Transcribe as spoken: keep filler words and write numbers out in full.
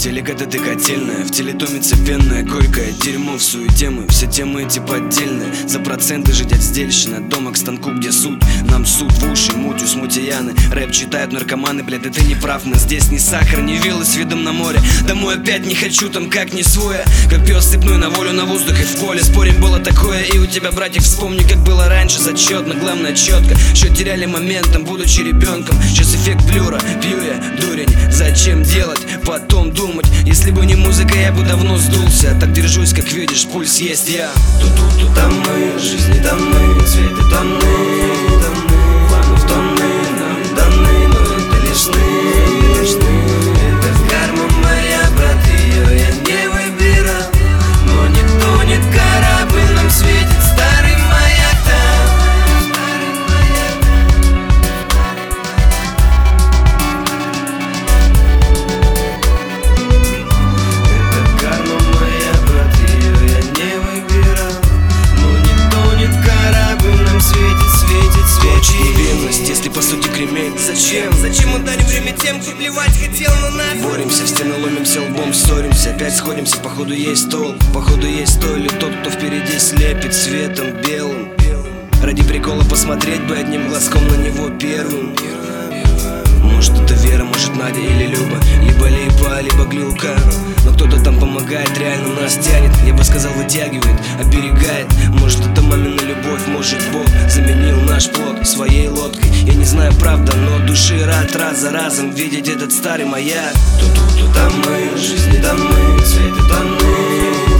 Телек это ты котельная, в теле томится пенная, горькое дерьмо в суете мы. Все темы эти поддельные, за проценты жить отдельщина. Дома к станку, где суд, нам суд в уши, мутью смутияны. Рэп читают наркоманы, блядь, да ты не прав. Мы здесь ни сахар, ни виллы с видом на море. Домой опять не хочу, там как не свой. Как пес цепной на волю, на воздух и в поле. Спорим, было такое и у тебя, братик, вспомни, как было раньше. Зачетно, главное четко, счет теряли моментом, будучи ребенком. Сейчас эффект блюра, пью я, дурень. Зачем делать, потом думать? Если бы не музыка, я бы давно сдулся. Так держусь, как видишь, пульс есть я. Тут-тут-тут там мы, жизни там мы, цветы тонны, тонны, планы в тонны, нам даны, но это лишь сны, лишь сны. Это карма моя, брат, ее я не выбирал. Но не тонет корабль, нам светит старый маяк там, старый маяк. Это карма моя, брат, ее я не выбирал. Но не тонет корабль, нам светит, светит, светит. Невинность, если по сути кремень. Зачем? Зачем ударить время тем, кто плевать хотел на нас? Боремся, в стены ломимся, лбом ссоримся. Опять сходимся, походу есть стол. Походу есть то или тот, кто впереди слепит светом белым. Ради прикола посмотреть бы одним глазком на него первым. Может это Вера, может Надя или Люба, либо Липа, либо Глюка. Но кто-то там помогает, реально нас тянет. Я бы сказал, вытягивает, оберегает. Может это мамина любовь, может Бог заменил наш плод своей лодкой. Я не знаю, правда, но души рад раз за разом видеть этот старый маяк. Тут-тут-тут там мы, жизни там мы, цветы тонны.